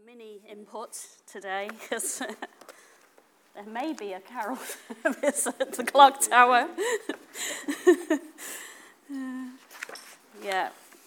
mini input today because there may be a carol service at the clock tower. Yeah.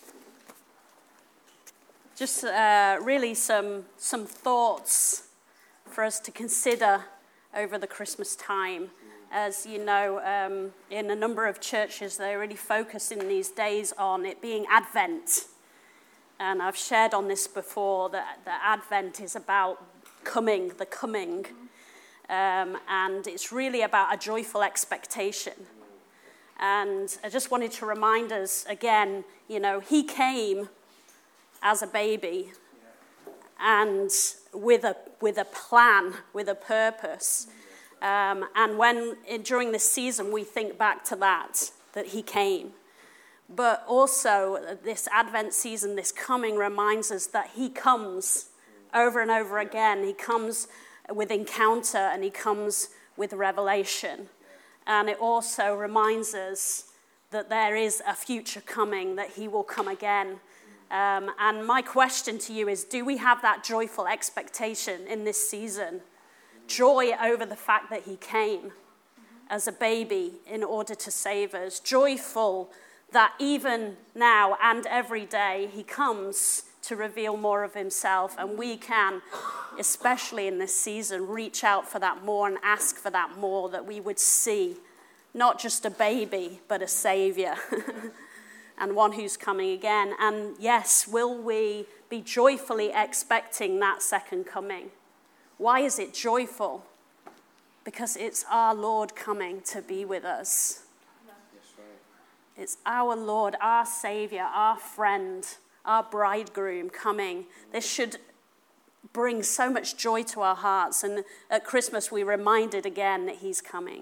Just really some thoughts for us to consider over the Christmas time. As you know, in a number of churches, they really focus in these days on it being Advent. And I've shared on this before that Advent is about the coming. And it's really about a joyful expectation. And I just wanted to remind us again, you know, he came as a baby and with a plan, with a purpose. And during this season we think back to that he came. But also this Advent season, this coming, reminds us that he comes over and over again. He comes with encounter and he comes with revelation. And it also reminds us that there is a future coming, that he will come again. And my question to you is, do we have that joyful expectation in this season? Joy over the fact that he came as a baby in order to save us. Joyful that even now and every day he comes to reveal more of himself, and we can, especially in this season, reach out for that more and ask for that more, that we would see not just a baby but a savior and one who's coming again. And yes, will we be joyfully expecting that second coming? Why is it joyful? Because it's our Lord coming to be with us. It's our Lord, our Savior, our friend, our bridegroom coming. This should bring so much joy to our hearts. And at Christmas, we're reminded again that he's coming.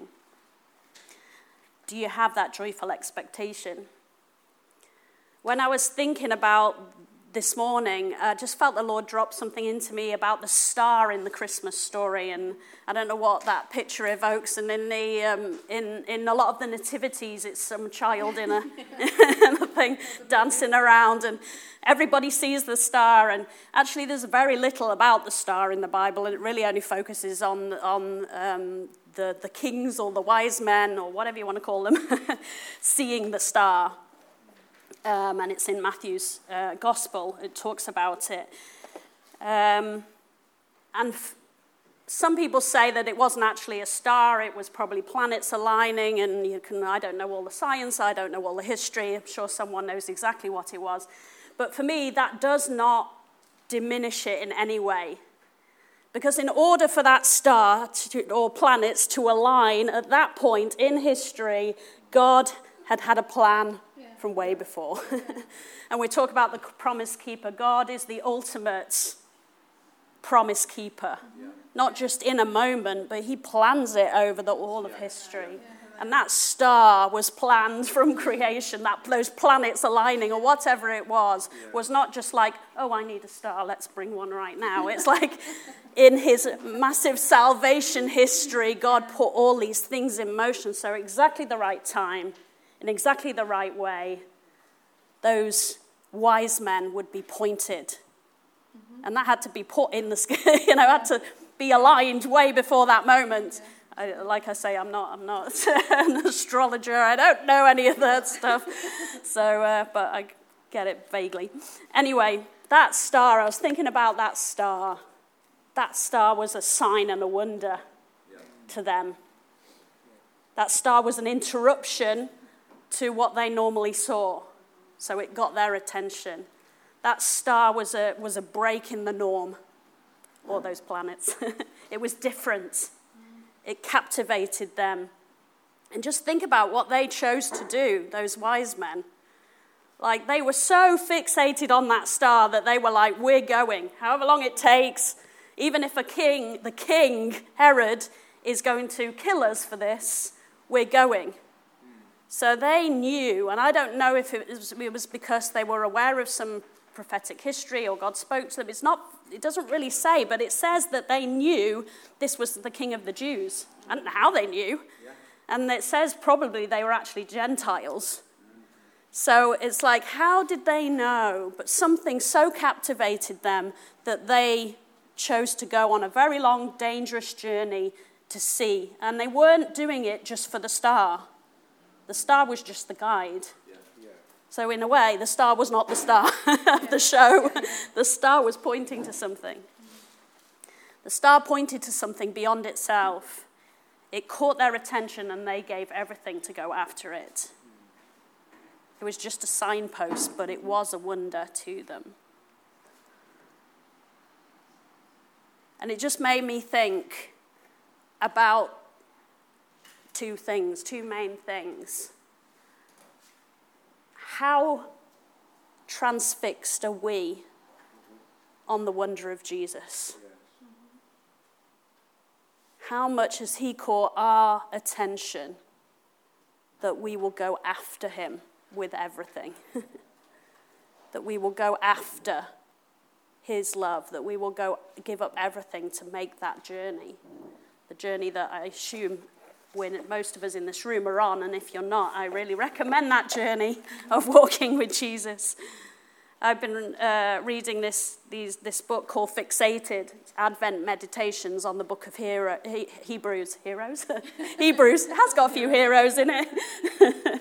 Do you have that joyful expectation? When I was thinking about this morning, I just felt the Lord drop something into me about the star in the Christmas story, and I don't know what that picture evokes. And in the in a lot of the nativities, it's some child in a thing dancing around, and everybody sees the star. And actually, there's very little about the star in the Bible, and it really only focuses on the kings or the wise men or whatever you want to call them seeing the star. And it's in Matthew's gospel. It talks about it. Some people say that it wasn't actually a star. It was probably planets aligning. And I don't know all the science. I don't know all the history. I'm sure someone knows exactly what it was. But for me, that does not diminish it in any way. Because in order for that star or planets to align at that point in history, God had a plan from way before. And we talk about the promise keeper. God is the ultimate promise keeper. Not just in a moment, but he plans it over all of history. And that star was planned from creation. Those planets aligning or whatever it was not just like, oh, I need a star, let's bring one right now. It's like in his massive salvation history, God put all these things in motion. So exactly the right time, in exactly the right way, those wise men would be pointed. And that had to be put in the sky, had to be aligned way before that moment. Like I say, I'm not an astrologer. I don't know any of that stuff. So, but I get it vaguely. Anyway, that star, I was thinking about that star. That star was a sign and a wonder to them. That star was an interruption to what they normally saw. So it got their attention. That star was a break in the norm, all those planets. It was different. It captivated them. And just think about what they chose to do, those wise men. Like, they were so fixated on that star that they were like, we're going, however long it takes, even if the king, Herod, is going to kill us for this, we're going. So they knew, and I don't know if it was because they were aware of some prophetic history or God spoke to them. It doesn't really say, but it says that they knew this was the King of the Jews. I don't know how they knew. And it says probably they were actually Gentiles. So it's like, how did they know? But something so captivated them that they chose to go on a very long, dangerous journey to see. And they weren't doing it just for the star. The star was just the guide. So in a way, the star was not the star of the show. The star was pointing to something. The star pointed to something beyond itself. It caught their attention and they gave everything to go after it. It was just a signpost, but it was a wonder to them. And it just made me think about two main things. How transfixed are we on the wonder of Jesus? How much has he caught our attention that we will go after him with everything? That we will go after his love, that we will go give up everything to make that journey. The journey that I assume most of us in this room are on, and if you're not, I really recommend that journey of walking with Jesus. I've been reading this book called Fixated, Advent Meditations on the book of Hebrews. Heroes? Hebrews. It has got a few heroes in it.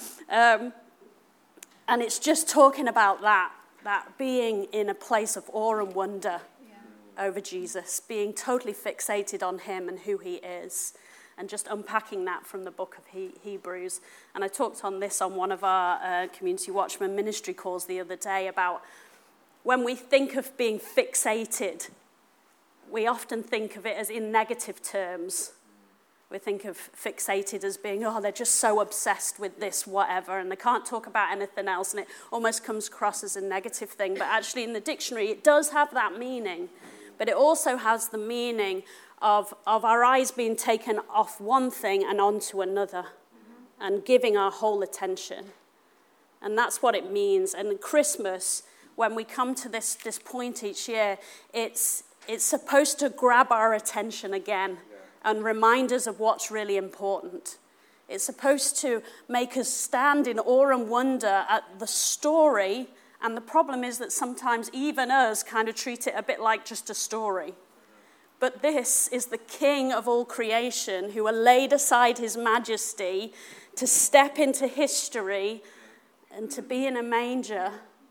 And it's just talking about that being in a place of awe and wonder over Jesus, being totally fixated on him and who he is, and just unpacking that from the book of Hebrews. And I talked on this on one of our Community Watchman ministry calls the other day about when we think of being fixated, we often think of it as in negative terms. We think of fixated as being, they're just so obsessed with this, whatever, and they can't talk about anything else, and it almost comes across as a negative thing. But actually in the dictionary, it does have that meaning. But it also has the meaning of our eyes being taken off one thing and onto another, and giving our whole attention. And that's what it means. And at Christmas, when we come to this point each year, it's supposed to grab our attention again and remind us of what's really important. It's supposed to make us stand in awe and wonder at the story. And the problem is that sometimes even us kind of treat it a bit like just a story. But this is the King of all creation who laid aside his majesty to step into history and to be in a manger.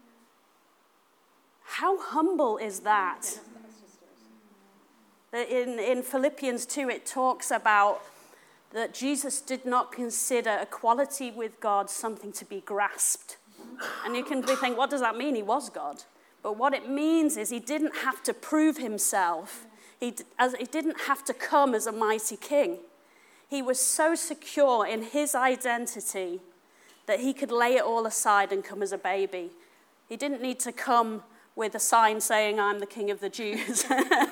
How humble is that? In Philippians 2, it talks about that Jesus did not consider equality with God something to be grasped. And you can think, what does that mean? He was God. But what it means is he didn't have to prove himself. He didn't have to come as a mighty king. He was so secure in his identity that he could lay it all aside and come as a baby. He didn't need to come with a sign saying, I'm the King of the Jews.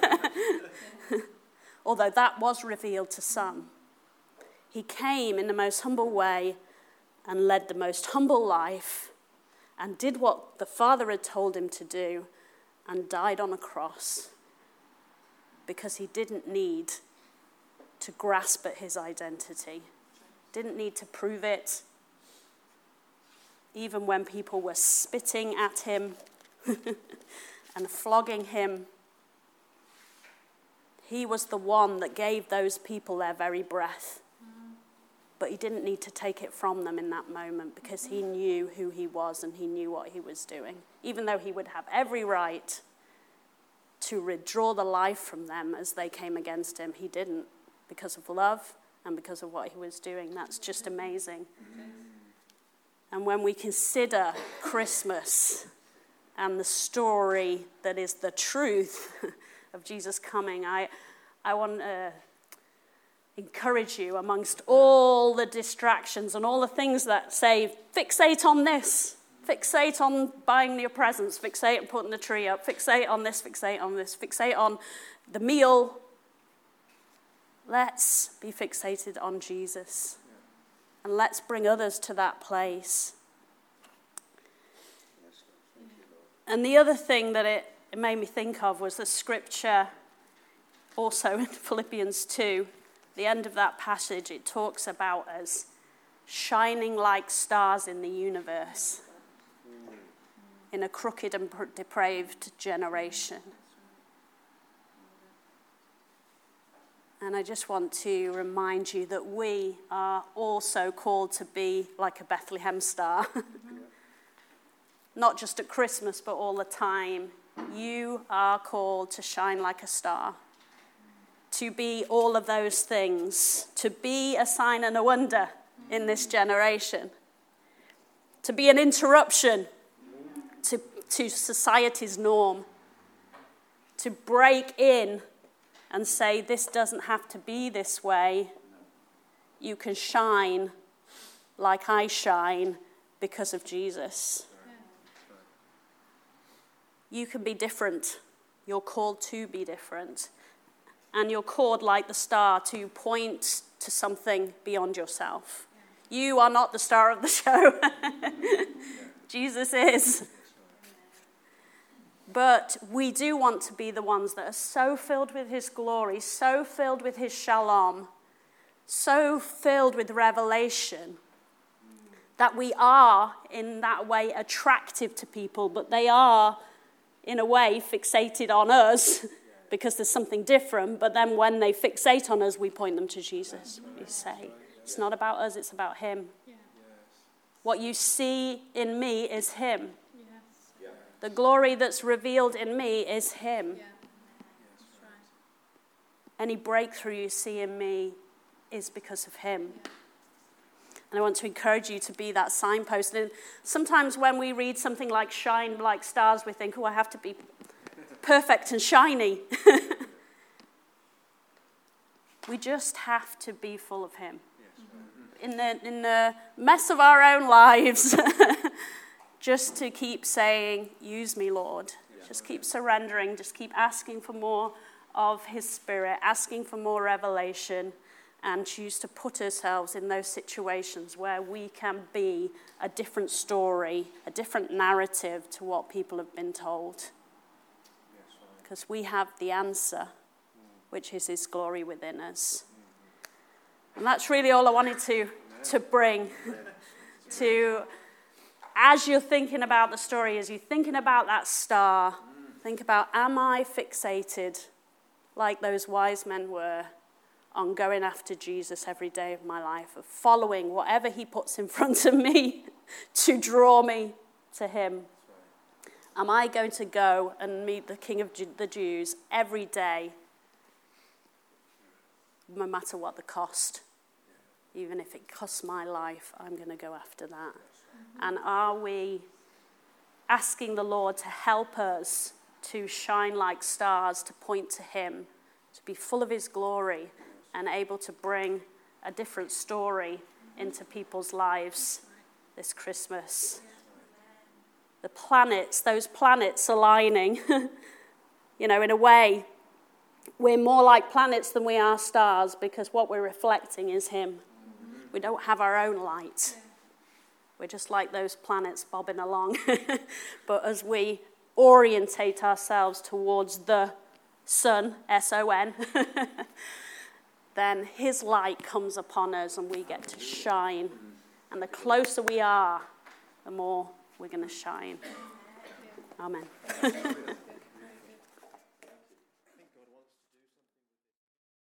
Although that was revealed to some. He came in the most humble way and led the most humble life and did what the Father had told him to do and died on a cross. Because he didn't need to grasp at his identity. Didn't need to prove it. Even when people were spitting at him and flogging him, he was the one that gave those people their very breath. But he didn't need to take it from them in that moment because he knew who he was and he knew what he was doing. Even though he would have every right to withdraw the life from them as they came against him, he didn't, because of love and because of what he was doing. That's just amazing. And when we consider Christmas and the story that is the truth of Jesus coming, I want to encourage you, amongst all the distractions and all the things that say, fixate on this, fixate on buying your presents, fixate on putting the tree up, fixate on this, fixate on the meal. Let's be fixated on Jesus. And let's bring others to that place. And the other thing that it made me think of was the scripture also in Philippians 2. The end of that passage, it talks about us shining like stars in the universe in a crooked and depraved generation. And I just want to remind you that we are also called to be like a Bethlehem star. Not just at Christmas, but all the time. You are called to shine like a star. To be all of those things. To be a sign and a wonder in this generation. To be an interruption to society's norm. To break in and say, this doesn't have to be this way. You can shine like I shine because of Jesus. You can be different. You're called to be different. And you're called like the star to point to something beyond yourself. You are not the star of the show. Jesus is. But we do want to be the ones that are so filled with his glory, so filled with his shalom, so filled with revelation, that we are, in that way, attractive to people, but they are, in a way, fixated on us because there's something different. But then when they fixate on us, we point them to Jesus. We say, it's not about us, it's about him. What you see in me is him. The glory that's revealed in me is him. Any breakthrough you see in me is because of him. And I want to encourage you to be that signpost. And sometimes when we read something like shine like stars, we think, oh, I have to be perfect and shiny. We just have to be full of him. In the mess of our own lives, just to keep saying, use me, Lord. Just keep surrendering. Just keep asking for more of his Spirit, asking for more revelation, and choose to put ourselves in those situations where we can be a different story, a different narrative to what people have been told. Because we have the answer, which is his glory within us. And that's really all I wanted to bring to... As you're thinking about the story, as you're thinking about that star, think about, am I fixated like those wise men were on going after Jesus every day of my life, of following whatever he puts in front of me to draw me to him? Am I going to go and meet the King of the Jews every day, no matter what the cost? Even if it costs my life, I'm going to go after that. And are we asking the Lord to help us to shine like stars, to point to him, to be full of his glory and able to bring a different story into people's lives this Christmas? The planets, those planets aligning, in a way, we're more like planets than we are stars because what we're reflecting is him. We don't have our own light. We're just like those planets bobbing along. But as we orientate ourselves towards the sun, S-O-N, then his light comes upon us and we get to shine. And the closer we are, the more we're going to shine. Amen.